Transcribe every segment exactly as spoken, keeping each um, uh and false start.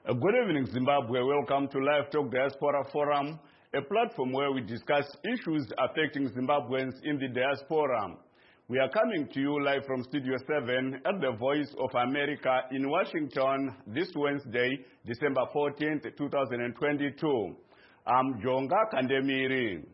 Good evening, Zimbabwe. Welcome to Live Talk Diaspora Forum, a platform where we discuss issues affecting Zimbabweans in the diaspora. We are coming to you live from Studio seven at the Voice of America in Washington this Wednesday, December fourteenth, two thousand twenty-two. I'm Jonga Kandemiri.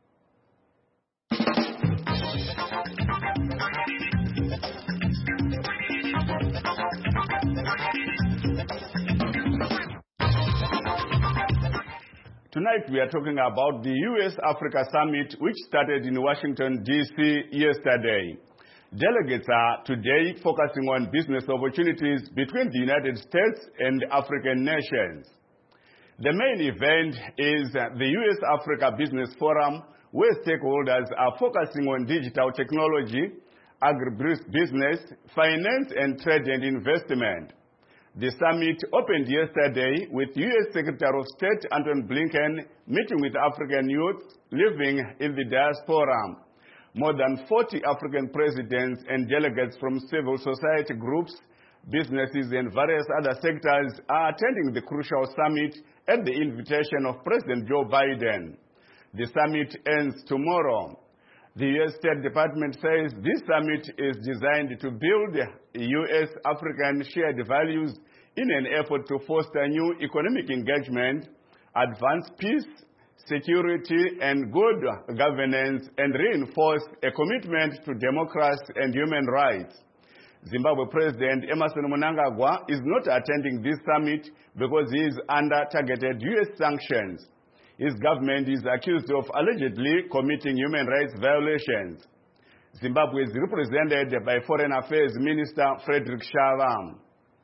Tonight we are talking about the U S Africa Summit, which started in Washington, D C yesterday. Delegates are today focusing on business opportunities between the United States and African nations. The main event is the U S Africa Business Forum, where stakeholders are focusing on digital technology, agribusiness, finance, and trade and investment. The summit opened yesterday with U S Secretary of State Antony Blinken meeting with African youth living in the diaspora. More than forty African presidents and delegates from civil society groups, businesses, and various other sectors are attending the crucial summit at the invitation of President Joe Biden. The summit ends tomorrow. The U S State Department says this summit is designed to build U S African shared values in an effort to foster new economic engagement, advance peace, security, and good governance, and reinforce a commitment to democracy and human rights. Zimbabwe President Emmerson Mnangagwa is not attending this summit because he is under targeted U S sanctions. His government is accused of allegedly committing human rights violations. Zimbabwe is represented by Foreign Affairs Minister Frederick Shava.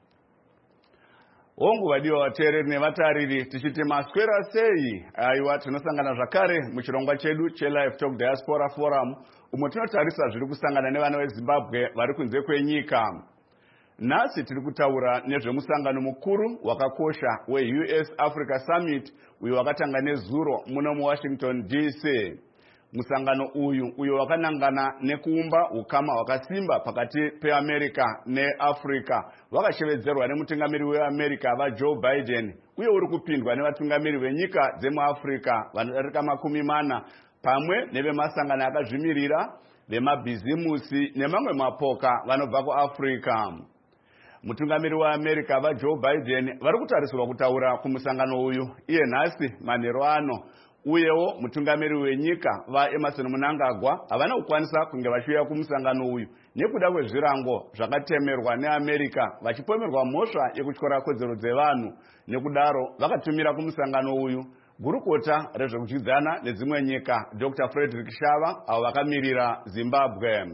Ongu wadio watereri nevatariri tichiti maswera sei aiwa tinosangana zvakare muchirongwa chedu che-Live Talk Diaspora Forum umwe tinotarisa zviri kusangana nevana veZimbabwe vari kunze kwenyika. Nhasi tiri kutaura nezvemusangano mukuru wakakosha we-U S Africa Summit uyo wakatanga nezuro muno muWashington D C. Musangano uyu uyo wakanangana nekuumba ukama wakasimba pakati peAmerica neAfrica wakashevedzerwa nemutungamiri weAmerica vaJoe Biden uye uri kupindwa nevatungamiri venyika dzemuAfrica vanodarika makumi mana pamwe nevemasangano akazvimirira vemabhizimusi nemamwe mapoka vanobva kuAfrica. Mutungamiri weAmerica vaJoe Biden vari kutarisirwa kutaura kumusangano uyu iye nhasi manheru ano. Uyewo mutungamiri wenyika vaEmmerson Mnangagwa havana kukwanisa kunge vachiuya kumusangano uyu nekuda kwezvirango zvakatemerwa neAmerica vachipomerwa mhosva yekutyora kodzero dzevanhu. Nekudaro vakatumira kumusangano uyu gurukota rezvekudyidzana nedzimwe nyika Doctor Frederick Shava avo vakamirira Zimbabwe.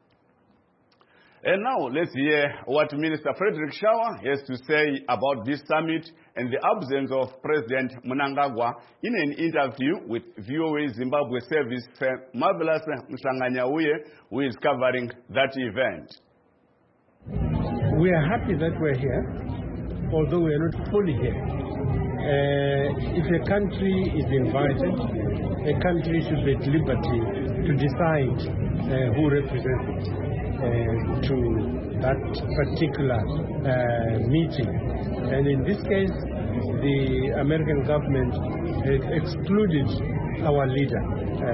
And now let's hear what Minister Frederick Shava has to say about this summit and the absence of President Mnangagwa in an interview with V O A Zimbabwe Service Marvelous Mhlanga-Nyauye, who is covering that event. We are happy that we're here, although we are not fully here. Uh, if a country is invited, a country should be at liberty to decide uh, who represents it. Uh, to that particular uh, meeting. And in this case, the American government has excluded our leader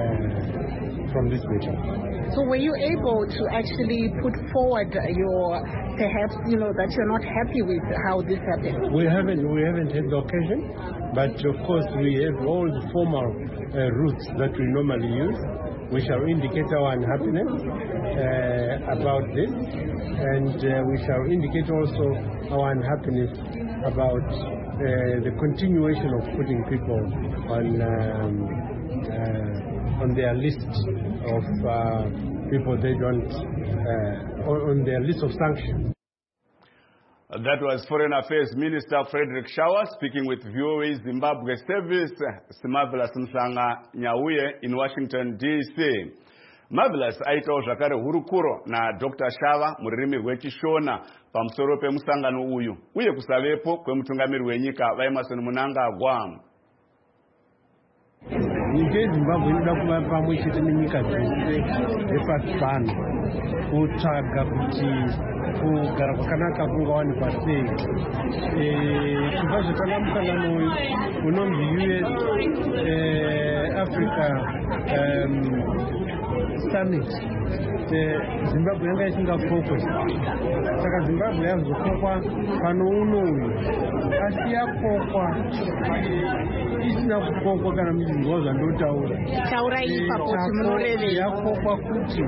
uh, from this meeting. So were you able to actually put forward your, perhaps, you know, that you're not happy with how this happened? We haven't, we haven't had the occasion, but of course we have all the formal uh, routes that we normally use. We shall indicate our unhappiness uh, about this, and uh, we shall indicate also our unhappiness about uh, the continuation of putting people on um, uh, on their list of uh, people they don't uh, on their list of sanctions. That was Foreign Affairs Minister Frederick Shava speaking with V O A Zimbabwe Service Marvelous Mhlanga-Nyauye in Washington D C. Marvelous aitawo zvakare hurukuro na Doctor Shava mururimi rwechishona pamusoro pemusangano uyu uye kusavepo kwemutungamiri wenyika vaEmmerson Mnangagwa. nyika yezimbabwe inoda kuva pamwe chete nenyika dzose dzepasi pano kutsvaga kuti kugara kwakanaka kungawanikwa sei. Chibva zvatanga musangano uyu unonzi U S Africa Summit, Zimbabwe yanga isingakokwe, saka Zimbabwe yazokokwa pano uno uyu, asi yakokwa isina kukokwa kana muzvinhu zvandotaura. Taura ipapo kuti munorevei. Yakokwa kuti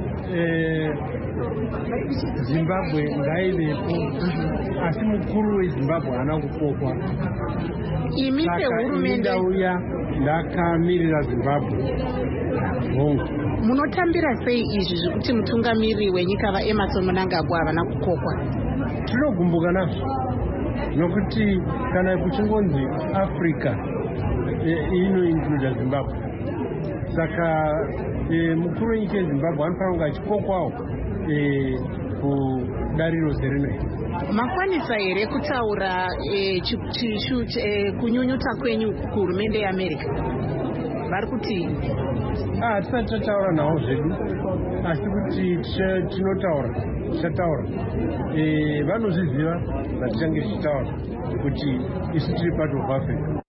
Zimbabwe ngaivepo, asi mukuru weZimbabwe haana kukokwa. Imi sehurumende ndauya ndakamirira Zimbabwe. Hongu. Munotambira sei izvi zvekuti mutungamiri wenyika vaEmmerson Mnangagwa havana kukokwa? Tinogumbuka nazvo nokuti kana kuchingonzi Africa inoincluda Zimbabwe, saka mukuru wenyika yeZimbabwe anofanira kunge achikokwawo kudariro serinoita. Makwanisa here kutaura kunyunyuta kwenyu kuhurumende yeAmerica? Vari kuti ah tisati tataura nawo zvedu, asi kuti tinotaura tichataura vanozviziva zvatichange tichitaura kuti isu tiri part of Africa.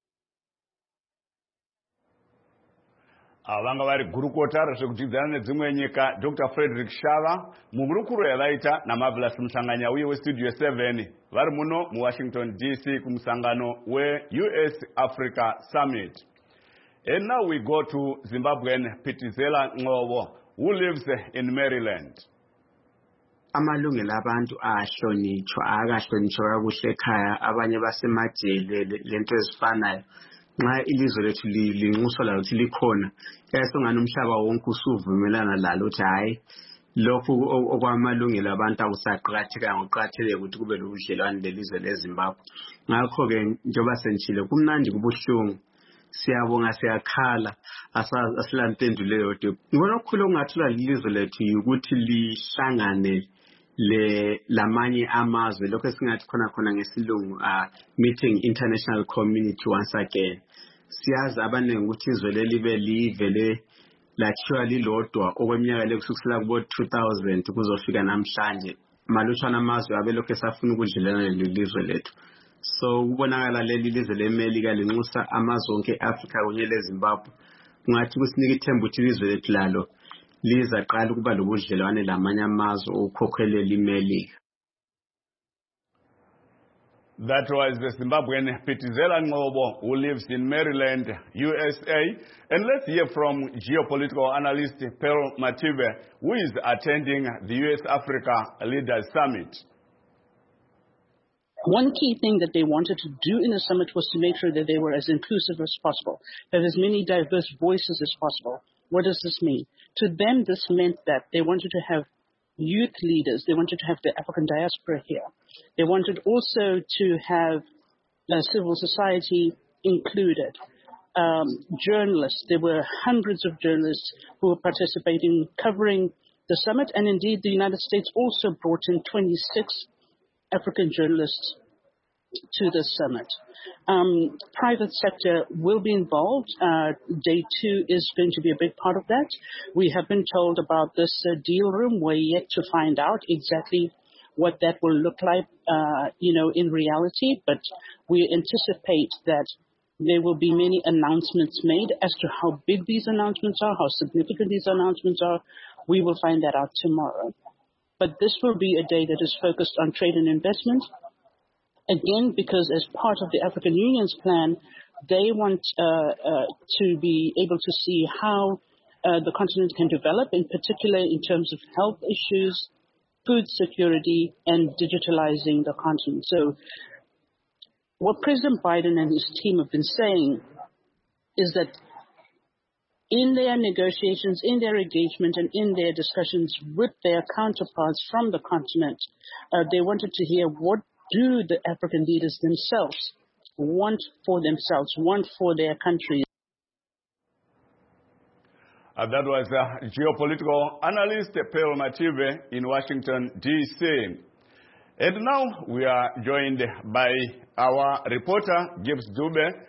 Vanga vari gurukota zvekudzidzana nedzimwe nyika Doctor Frederick Shava mumurukuro yavaita naMarvelous Musanganya uye weStudio seven vari muno muWashington D C kumusangano weU S Africa Summit. And now we go to Zimbabwean Phithizela Nqobo, who lives in Maryland. Amalungelo abantu ahlonitshwa akahlonitshwa kakuhle ekhaya, abanye basemajele lento ezifanayo. Nxa ilizwe lethu linxuswa lalo ukuthi likhona, yasongana umhlaba wonke usuvumelana lalo ukuthi hayi lokhu okwamalungelo abantu akusaqhatheka ngokuqhatheke ukuthi kube lobudlelwane lelizwe leZimbabwe. Ngakho ke njengoba senitshile kumnandi kubuhlungu, siyabonga siyakhala asilampendulo yodwa. Ngibona okukhulu okungathula lelizwe lethu ukuthi lihlangane le lamanye amazwe, lokho esingathi khona khona ngesilungu meeting international community once again. Siyazi abaningi ukuthi izwe leli be livele lakhiwa lilodwa okweminyaka lekusukela kubo two thousand kuzofika namhlanje. Malutshwana amazwe abelokho esafuna ukudlelana lelizwe lethu. So kubonakala leli lizwe leMelika linxusa amazwe onke eAfrica kunye leZimbabwe. Kungathi kusinika ithemba ukuthi ilizwe lethu lalo lizaqala ukuba lobudlelwane lamanye amazwe okukhokhelela iMelika. That was the Zimbabwean Phithizela Nqobo, who lives in Maryland, U S A. And let's hear from geopolitical analyst Pearl Mative, who is attending the U S Africa Leaders Summit. One key thing that they wanted to do in the summit was to make sure that they were as inclusive as possible, have as many diverse voices as possible. What does this mean? To them, this meant that they wanted to have youth leaders. They wanted to have the African diaspora here. They wanted also to have uh, civil society included. Um, journalists. There were hundreds of journalists who were participating, covering the summit. And indeed, the United States also brought in twenty-six African journalists to the summit. Um, private sector will be involved. Uh, day two is going to be a big part of that. We have been told about this uh, deal room. We're yet to find out exactly what that will look like, uh, you know, in reality. But we anticipate that there will be many announcements made as to how big these announcements are, how significant these announcements are. We will find that out tomorrow. But this will be a day that is focused on trade and investment. Again, because as part of the African Union's plan, they want uh, uh, to be able to see how uh, the continent can develop, in particular in terms of health issues, food security, and digitalizing the continent. So what President Biden and his team have been saying is that in their negotiations, in their engagement, and in their discussions with their counterparts from the continent, uh, they wanted to hear what do the African leaders themselves want for themselves, want for their countries. Uh, that was uh, geopolitical analyst Pearl Mative in Washington, D C. And now we are joined by our reporter, Gibbs Dube.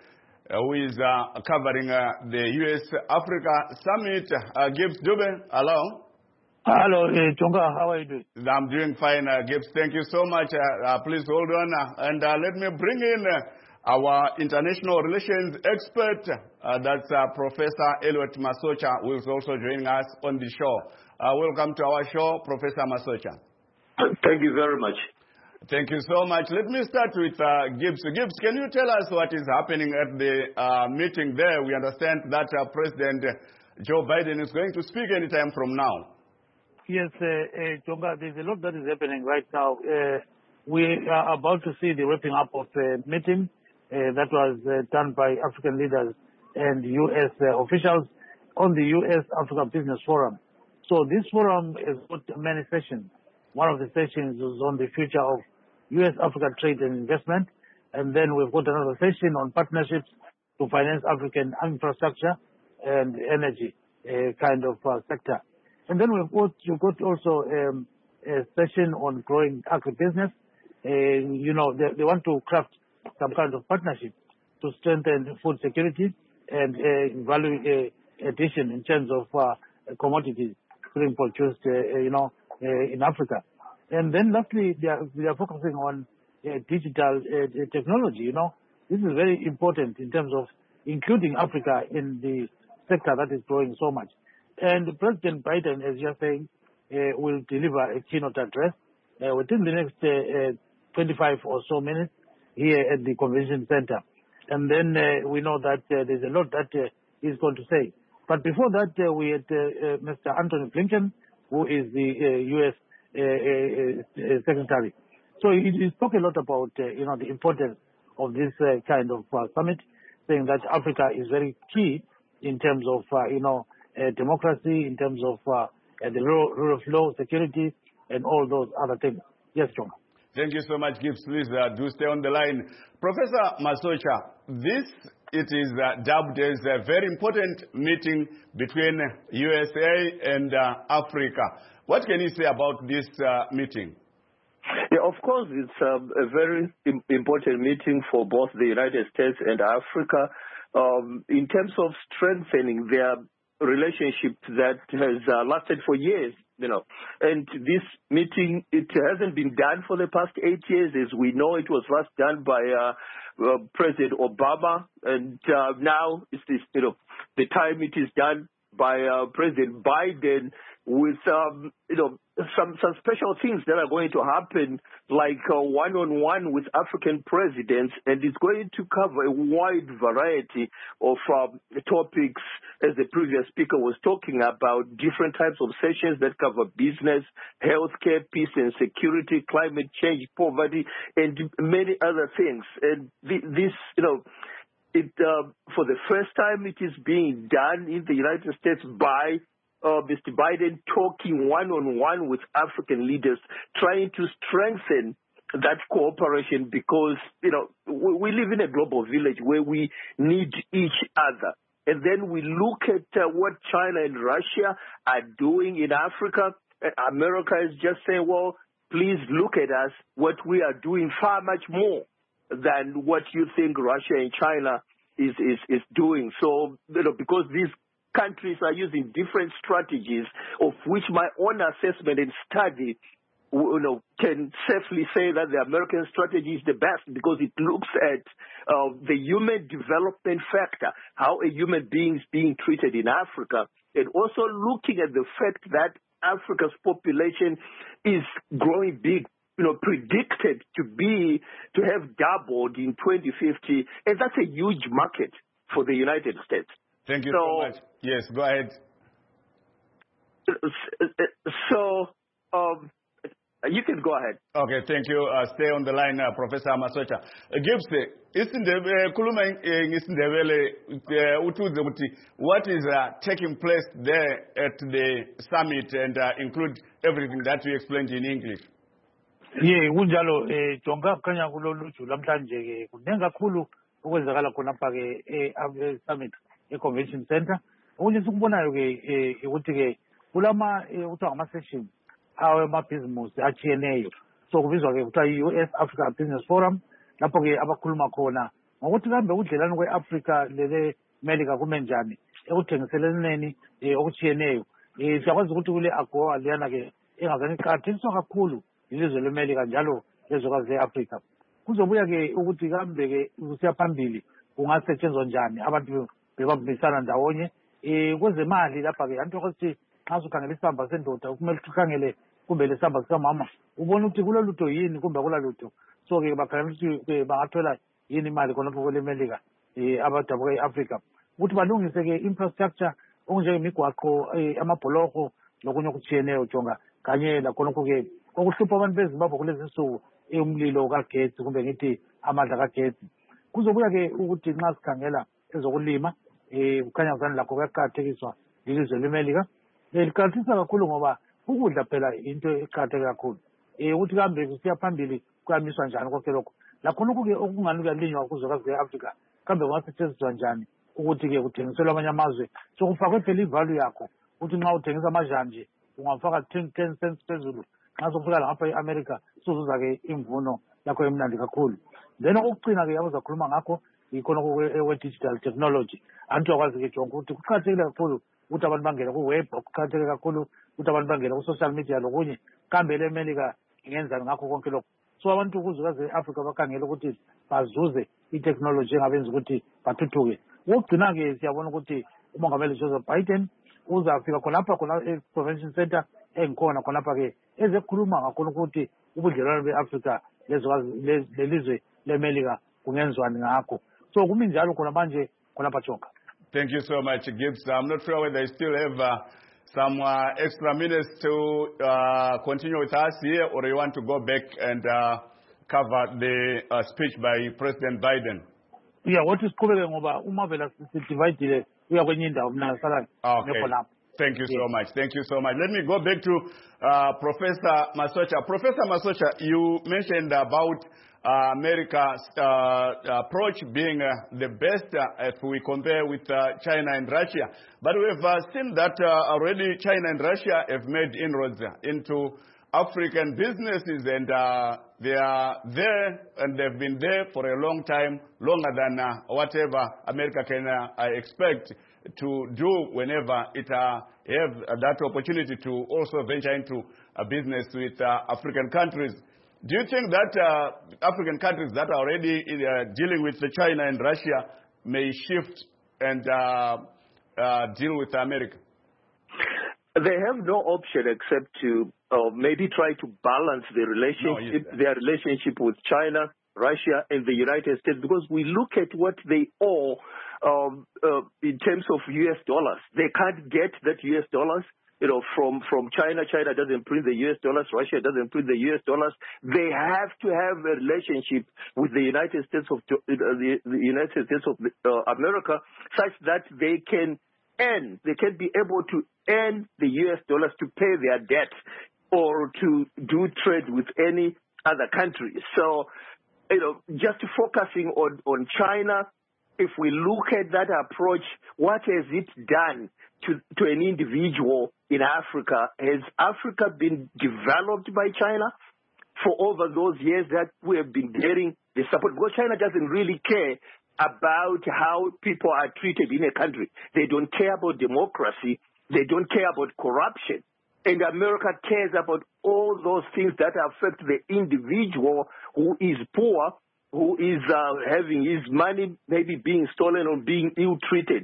uh, who is uh, covering uh, the U S Africa Summit. Uh, Gibbs Dube, hello. Hello, uh, Chonga, how are you doing? I'm doing fine, uh, Gibbs. Thank you so much. Uh, uh, please hold on. Uh, and uh, let me bring in uh, our international relations expert. Uh, that's uh, Professor Eliot Masocha, who is also joining us on the show. Uh, welcome to our show, Professor Masocha. Thank you very much. Thank you so much. Let me start with uh, Gibbs. Gibbs, can you tell us what is happening at the uh, meeting there? We understand that uh, President Joe Biden is going to speak anytime from now. Yes, uh, uh, Chonga, there's a lot that is happening right now. Uh, we are about to see the wrapping up of a meeting uh, that was uh, done by African leaders and U S uh, officials on the U S Africa Business Forum. So this forum has got many sessions. One of the sessions is on the future of U S Africa trade and investment. And then we've got another session on partnerships to finance African infrastructure and energy uh, kind of uh, sector. And then we've got, we've got also um, a session on growing agribusiness. Uh, you know, they, they want to craft some kind of partnership to strengthen food security and uh, value uh, addition in terms of uh, commodities being produced, uh, you know, uh, in Africa. And then lastly, they are, they are focusing on uh, digital uh, technology, you know. This is very important in terms of including Africa in the sector that is growing so much. And President Biden, as you're saying, uh, will deliver a keynote address uh, within the next uh, uh, twenty-five or so minutes here at the convention center. And then uh, we know that uh, there's a lot that uh, he's going to say. But before that, uh, we had uh, uh, Mister Antony Blinken, who is the uh, U S uh, uh, uh, Secretary. So he, he spoke a lot about, uh, you know, the importance of this uh, kind of uh, summit, saying that Africa is very key in terms of, uh, you know, uh, democracy, in terms of uh, uh, the rule, rule of law, security, and all those other things. Yes, John. Thank you so much, Gibbs. Please uh, do stay on the line. Professor Masocha, this, it is uh, dubbed as a very important meeting between U S A and uh, Africa. What can you say about this uh, meeting? Yeah, of course, it's um, a very im- important meeting for both the United States and Africa um, in terms of strengthening their relationship that has uh, lasted for years, you know. And this meeting, it hasn't been done for the past eight years. As we know, it was last done by uh, uh, President Obama, and uh, now it's this, you know, the time it is done by uh, President Biden, with um, you know, some some special things that are going to happen, like uh, one-on-one with African presidents, and it's going to cover a wide variety of um, topics, as the previous speaker was talking about, different types of sessions that cover business, healthcare, peace and security, climate change, poverty, and many other things. And th- this, you know, it uh, for the first time it is being done in the United States by Uh, Mister Biden talking one-on-one with African leaders, trying to strengthen that cooperation because, you know, we, we live in a global village where we need each other. And then we look at uh, what China and Russia are doing in Africa. America is just saying, well, please look at us, what we are doing far much more than what you think Russia and China is, is, is doing. So, you know, because these countries are using different strategies, of which my own assessment and study, you know, can safely say that the American strategy is the best because it looks at uh, the human development factor, how a human being is being treated in Africa, and also looking at the fact that Africa's population is growing big, you know, predicted to be, to have doubled in twenty fifty, and that's a huge market for the United States. Thank you so, so much. Yes, go ahead. So, um, you can go ahead. Okay, thank you. Uh, stay on the line, uh, Professor Masocha. Uh, Gibbs, what is uh, taking place there at the summit and uh, include everything that you explained in English? Yeah, kunjalo eh Chonga kanya kulolu lamhlanje ke kunenga kakhulu ukwenzakala khona pha ke eh summit e-convention center. Okunye sikubonayo ke ukuthi ke kulama kuthiwa ngama-sessions awamabhizimusi atshiyeneyo. So kubizwa ke kuthiwa i-U S Africa Business Forum, lapho ke abakhuluma khona ngokuthi kambe udlelane kwe-Africa lele Melika kume njani ekuthengiseleneni okutshiyeneyo. Siyakwazi ukuthi kule AGOA liyana-ke engazange iqakathekiswa kakhulu ilizwe leMelika njalo lezwekazi le-Afrika. Kuzobuya-ke ukuthi kambe-ke kusiya phambili kungasetshenzwa njani abantu bebambisana ndawonye kwezemali lapha-ke anti ukuthi nxa sukhangela isamba sendoda kumele ukhangele kumbe lesamba sikamama ubona ukuthi kulolutho yini kumbe akulalutho. So-ke bakhangela ukuthi bangathola yini imali khonapho kweleMelika abadabuka e-Afrika ukuthi balungise-ke infrastructure okunjengemigwaqo amabholoko lokunye okutshiyeneyo jonga kanye lakhonokho-ke okuhlupha abantu beZimbabwe kulezi nsuku umlilo kagetsi kumbe ngithi amandla kagetsi. Kuzobuya-ke ukuthi nxa sikhangela ezokulima kukhanya kuzani lakho kuyaqakathekiswa lilizwe leMelika. Liqakathisa kakhulu ngoba ukudla phela into eqakatheke kakhulu ukuthi kambe kusiya phambili kuyamiswa njani konke lokho lakhonokho-ke okungani kuyalinywa kuzwekazi le-Afrika kambe kungasetshenziswa njani ukuthi-ke kuthengiselwa amanye amazwe sokufakwe phela ivalue yakho ukuthi nxa uthengisa amajanje ungafaka ten cents phezulu nxa sokufika lapha e-America suzuza-ke imvuno yakho emnandi kakhulu. Then okucina-ke yabo zakhuluma ngakho ikhonokho kwe-digital technology anti uyakwazi-ke jonga ukuthi kuqakathekile kakhulu ukuthi abantu bangene ku-web kuqakatheke kakhulu ukuthi abantu bangene ku-social media lokunye kambe le-Melika ingenzani ngakho konke lokho. So abantu kuzwekazi le-Afrika bakhangela ukuthi bazuze i-technology engabenza ukuthi bathuthuke. Ukugcina-ke siyabona ukuthi umongameli Joseph Biden uzafika khonapha khona e-Convention Center engikhona khonapha-ke ezekhuluma ngakhona ukuthi ubudlelwane be-Afrika lelizwe leMelika kungenzwani ngakho. So kumi njalo khona manje khonapha Jonga. Thank you so much, Gibbs. I'm not sure whether you still have uh, some uh, extra minutes to uh, continue with us here, or you want to go back and uh, cover the uh, speech by President Biden. Yeah, what is covered ngoba uma vela divide uya kwenye indawo mina sala okay. Thank you so much. Thank you so much. Let me go back to uh, Professor Masocha. Professor Masocha, you mentioned about uh, America's uh, approach being uh, the best uh, if we compare with uh, China and Russia. But we've uh, seen that uh, already China and Russia have made inroads into African businesses, and uh, they are there and they've been there for a long time, longer than uh, whatever America can uh, expect to do whenever it uh, have that opportunity to also venture into a business with uh, African countries. Do you think that uh, African countries that are already uh, dealing with China and Russia may shift and uh, uh, deal with America? They have no option except to uh, maybe try to balance the relationship, no, their relationship with China, Russia, and the United States, because we look at what they owe um, uh, in terms of U S dollars. They can't get that U S dollars, you know, from, from China. China doesn't print the U S dollars. Russia doesn't print the U S dollars. They have to have a relationship with the United States of uh, the, the United States of uh, America, such that they can earn, they can be able to earn the U S dollars to pay their debt or to do trade with any other country. So, you know, just focusing on, on China, if we look at that approach, what has it done to, to an individual in Africa? Has Africa been developed by China for over those years that we have been getting the support? Because China doesn't really care about how people are treated in a country. They don't care about democracy. They don't care about corruption. And America cares about all those things that affect the individual who is poor, who is uh, having his money maybe being stolen or being ill-treated.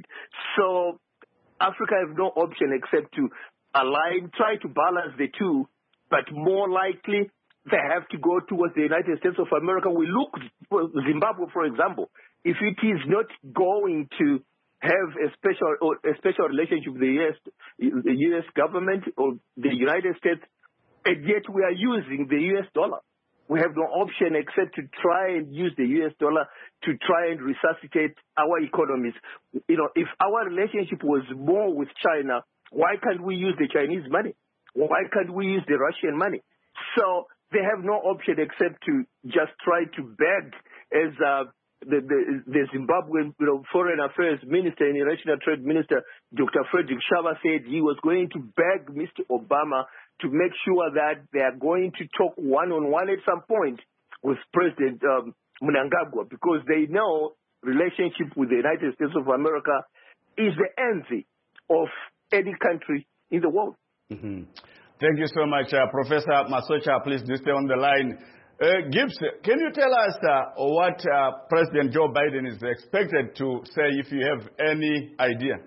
So Africa has no option except to align, try to balance the two, but more likely they have to go towards the United States of America. We look for Zimbabwe, for example. If it is not going to have a special or a special relationship with the U S, the U S government or the United States, and yet we are using the U S dollar. We have no option except to try and use the U S dollar to try and resuscitate our economies. You know, if our relationship was more with China, why can't we use the Chinese money? Why can't we use the Russian money? So they have no option except to just try to beg, as uh, the, the, the Zimbabwean you know, Foreign Affairs Minister and International Trade Minister, Doctor Frederick Shava, said he was going to beg Mister Obama to make sure that they are going to talk one-on-one at some point with President um, Mnangagwa, because they know relationship with the United States of America is the envy of any country in the world. Mm-hmm. Thank you so much, uh, Professor Masocha. Please do stay on the line. Uh, Gibbs, can you tell us uh, what uh, President Joe Biden is expected to say, if you have any idea?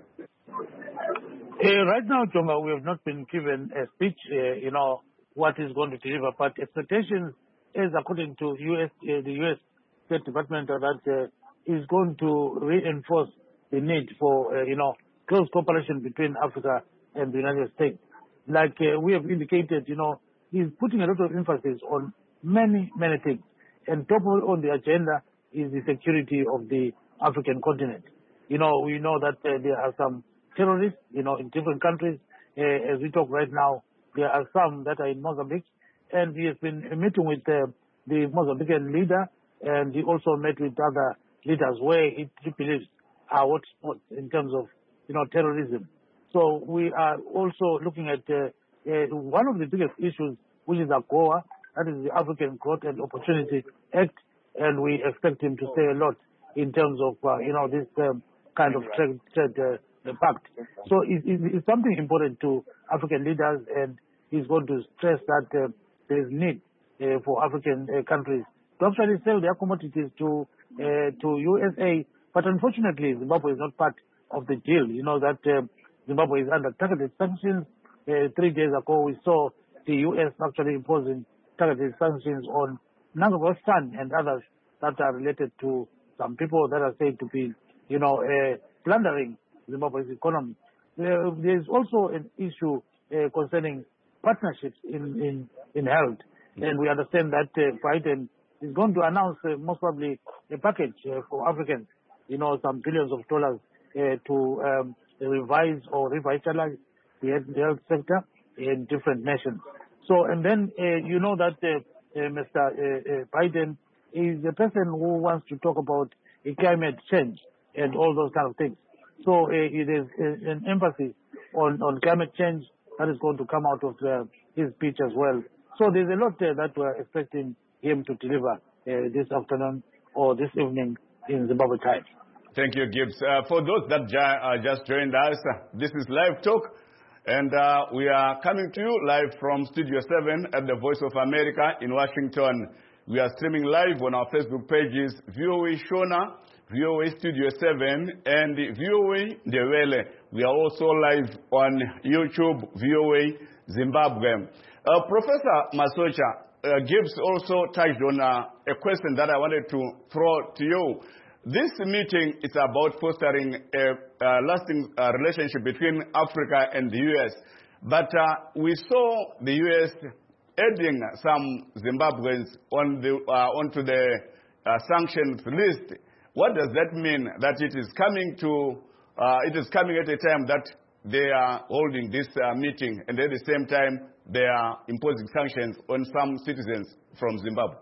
Uh, right now, Jonga, we have not been given a speech, uh, you know, what is going to deliver, but expectations is, according to U S, uh, the U S State Department, uh, that uh, is going to reinforce the need for, uh, you know, close cooperation between Africa and the United States. Like uh, we have indicated, you know, he's putting a lot of emphasis on many, many things. And top on the agenda is the security of the African continent. You know, we know that uh, there are some terrorists, you know, in different countries. Uh, as we talk right now, there are some that are in Mozambique. And he has been meeting with uh, the Mozambican leader, and he also met with other leaders where he, he believes are hotspots in terms of, you know, terrorism. So we are also looking at uh, uh, one of the biggest issues, which is AGOA, that is the African Growth and Opportunity Act, and we expect him to say a lot in terms of, uh, you know, this um, kind of trade, trade uh, pact. So it, it, it's something important to African leaders, and he's going to stress that uh, there is need uh, for African uh, countries to actually sell their commodities to uh, to U S A. But unfortunately, Zimbabwe is not part of the deal. You know that uh, Zimbabwe is under targeted sanctions. Uh, three days ago, we saw the U S actually imposing targeted sanctions on Mnangagwa San and others that are related to some people that are said to be, you know, uh, plundering Zimbabwe's economy. Uh, there is also an issue uh, concerning partnerships in, in, in health. And we understand that uh, Biden is going to announce uh, most probably a package uh, for Africans, you know, some billions of dollars uh, to um, revise or revitalize the health sector in different nations. So, and then uh, you know that uh, uh, Mister Uh, uh, Biden is a person who wants to talk about uh, climate change and all those kind of things. So uh, it is uh, an emphasis on, on climate change that is going to come out of uh, his speech as well. So there's a lot uh, that we're expecting him to deliver uh, this afternoon or this evening in Zimbabwe time. Thank you, Gibbs. Uh, for those that ju uh, just joined us, uh, this is Live Talk, and uh, we are coming to you live from Studio seven at the Voice of America in Washington. We are streaming live on our Facebook pages, V O A Shona, V O A Studio seven, and V O A Ndebele. We are also live on YouTube, V O A Zimbabwe. Uh, Professor Masocha, uh, Gibbs also touched on uh, a question that I wanted to throw to you. This meeting is about fostering a, a lasting uh, relationship between Africa and the U S. But uh, we saw the U S adding some Zimbabweans on the, uh, onto the uh, sanctions list. What does that mean? That it is coming to, uh, it is coming at a time that they are holding this uh, meeting, and at the same time they are imposing sanctions on some citizens from Zimbabwe?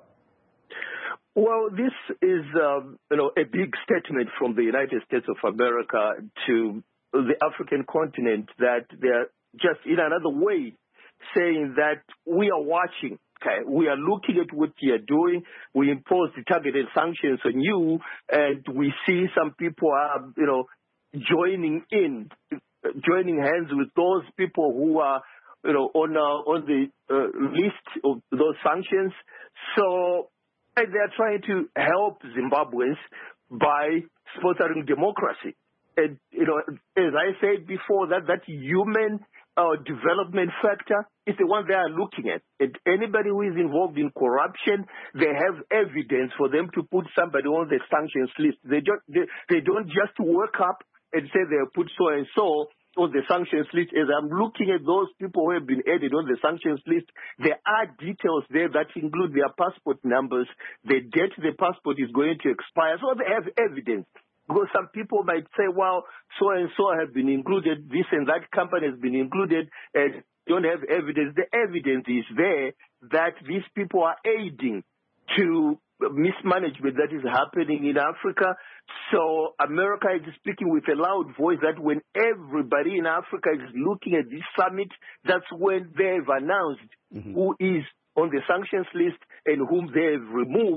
Well, this is, um, you know, a big statement from the United States of America to the African continent that they're just in another way saying that we are watching. Okay, we are looking at what you are doing. We impose the targeted sanctions on you, and we see some people are, you know, joining in, joining hands with those people who are, you know, on uh, on the uh, list of those sanctions. So they are trying to help Zimbabweans by sponsoring democracy. And, you know, as I said before, that, that human uh, development factor is the one they are looking at. And anybody who is involved in corruption, they have evidence for them to put somebody on the sanctions list. They don't, they, they don't just work up and say they put so-and-so on the sanctions list. As I'm looking at those people who have been added on the sanctions list, there are details there that include their passport numbers, the date the passport is going to expire. So they have evidence. Because some people might say, well, so-and-so have been included, this and that company has been included, and don't have evidence. The evidence is there that these people are aiding to mismanagement that is happening in Africa. So America is speaking with a loud voice that when everybody in Africa is looking at this summit, that's when they've announced mm-hmm. who is on the sanctions list and whom they've removed.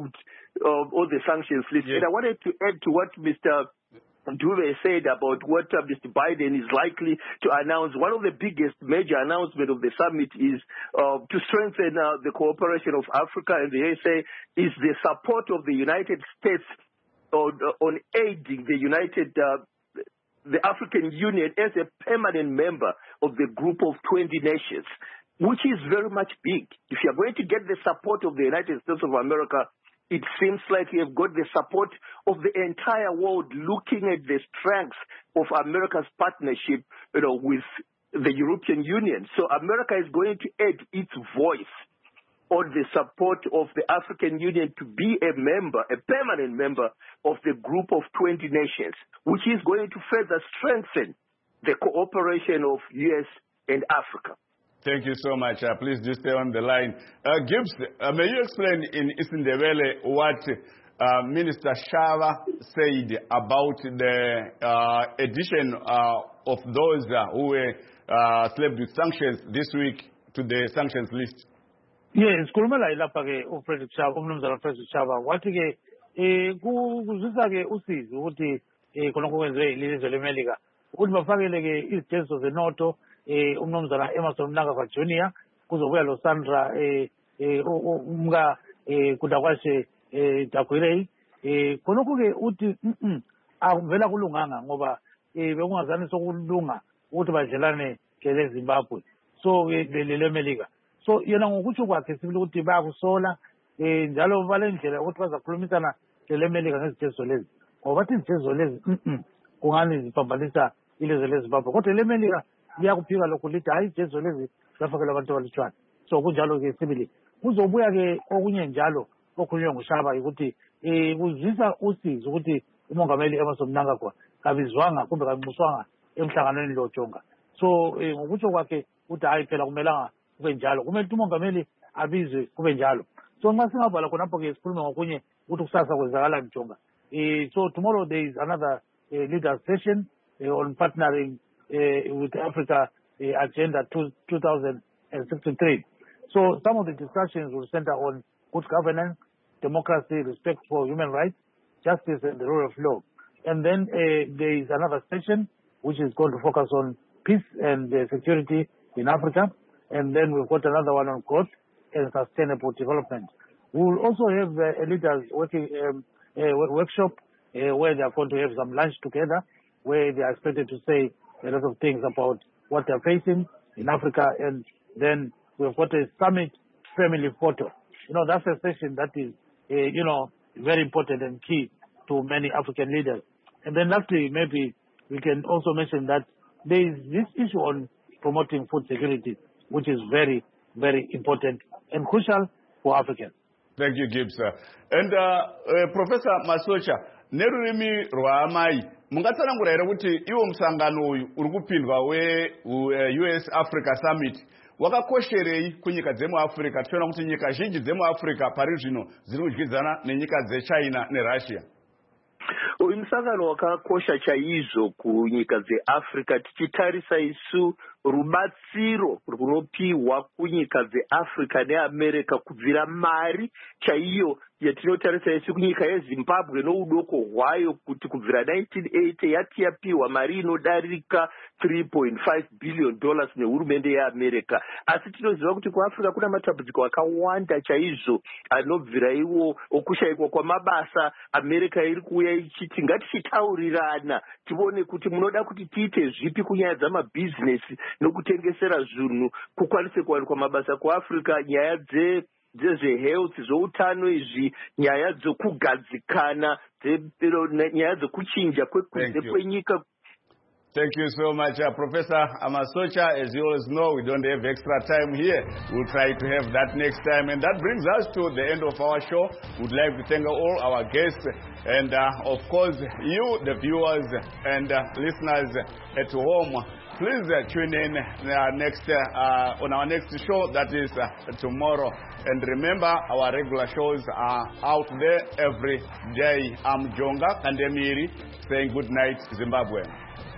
uh, on the sanctions list. Yes. And I wanted to add to what Mister Duve said about what uh, Mister Biden is likely to announce. One of the biggest major announcements of the summit is uh, to strengthen uh, the cooperation of Africa and the U S A is the support of the United States on, on aiding the United uh, the African Union as a permanent member of the group of twenty nations, which is very much big. If you're going to get the support of the United States of America, it seems like you have got the support of the entire world looking at the strengths of America's partnership, you know, with the European Union. So America is going to add its voice on the support of the African Union to be a member, a permanent member of the group of twenty nations, which is going to further strengthen the cooperation of U S and Africa. Thank you so much. Uh, please do stay on the line. Uh, Gibbs, uh, may you explain in Isindebele what uh, Minister Shava said about the uh, addition uh, of those uh, who were uh, slapped with sanctions this week to the sanctions list? Yes, kulumela ilapha ke uFrederick Shava, umnumzana uFrederick Shava wathi ke eh kuzwisa ke usizi ukuthi eh khona kwenziwe ilizwe leMelika ukuthi bafakele ke izitezo zenotho eh umnumzana Emerson Mnangagwa Junior kuzobuya lo Sandra eh eh umka eh kudakwashe eh Dagwirei eh khonokho ke uthi mhm akuvela kulunganga ngoba eh bekungazani sokulunga ukuthi badlelane ke Zimbabwe so ke leMelika so yena ngokuthi kwakhe sibili ukuthi bayakusola eh njalo balendlela ukuthi bazakhulumisana leMelika ngezitezo lezi ngoba bathi izitezo lezi mhm kungani ziphambanisa ilizwe leZimbabwe kodwa leMelika liyakuphika lokho lithi hayi ijezo lezi zafakela abantu abalutshwana so kunjalo ke sibili kuzobuya ke okunye njalo okhulunywa nguShaba ukuthi eh kuzisa usizo ukuthi umongameli Emerson Mnangagwa kabizwanga kumbe kabuswanga emhlanganweni lojonga so eh ngokuthi kwakhe uthi hayi phela kumelanga kube njalo kumele umongameli abizwe kube njalo so nxa singabhala khonapho ke sikhuluma ngokunye ukuthi kusasa kwenzakala njonga eh so tomorrow there is another uh, leader session uh, on partnering Uh, with Africa uh, Agenda two thousand sixty-three. So some of the discussions will center on good governance, democracy, respect for human rights, justice and the rule of law. And then uh, there is another session which is going to focus on peace and uh, security in Africa. And then we've got another one on growth and sustainable development. We will also have uh, a leaders working um, a workshop uh, where they are going to have some lunch together, where they are expected to say a lot of things about what they're facing in Africa, and then we've got a summit family photo. You know, that's a session that is, uh, you know, very important and key to many African leaders. And then lastly, maybe we can also mention that there is this issue on promoting food security, which is very, very important and crucial for Africans. Thank you, Gibbs. And uh, uh, Professor Masocha, nerurimi rwamai mungatsanangura here kuti iwo musangano uyu uri kupindwa we U S Africa Summit wakakosherei kunyika dzemuAfrica? Tiona kuti nyika zhinji dzemuAfrica pari zvino dziri kudyidzana nenyika dzeChina neRussia. Uyu musangano wakakosha chaizvo kunyika dzeAfrica tichitarisa isu rubatsiro runopiwa kunyika dzeAfrica neAmerica kubvira mari chaiyo yatinotarisa isu kunyika yeZimbabwe noudoko hwayo kuti kubvira nineteen eighty yati yapiwa mari inodarika three point five billion dollars nehurumende yeAmerica. Asi tinoziva kuti kuAfrica kuna matambudziko akawanda chaizvo anobvira iwo okushayikwa kwamabasa. America iri kuuya ichiti ngatichitaurirana tione kuti munoda kuti tiite zvipi kunyaya dzamabhizinesi nokutengesera zvinhu kukwanise kuwanikwa mabasa kuAfrica. Nyaya dze dzezvehealth zvoutano izvi, nyaya dzokugadzikana, nyaya dzokuchinja kwekunze kwenyika. Thank you so much, uh, Professor Masocha. As you always know, we don't have extra time here. We'll try to have that next time. And that brings us to the end of our show. We'd like to thank all our guests and, uh, of course, you, the viewers and uh, listeners at home. Please uh, tune in uh, next uh, on our next show, that is uh, tomorrow. And remember, our regular shows are out there every day. I'm Jonga Kandemiri saying good night, Zimbabwe.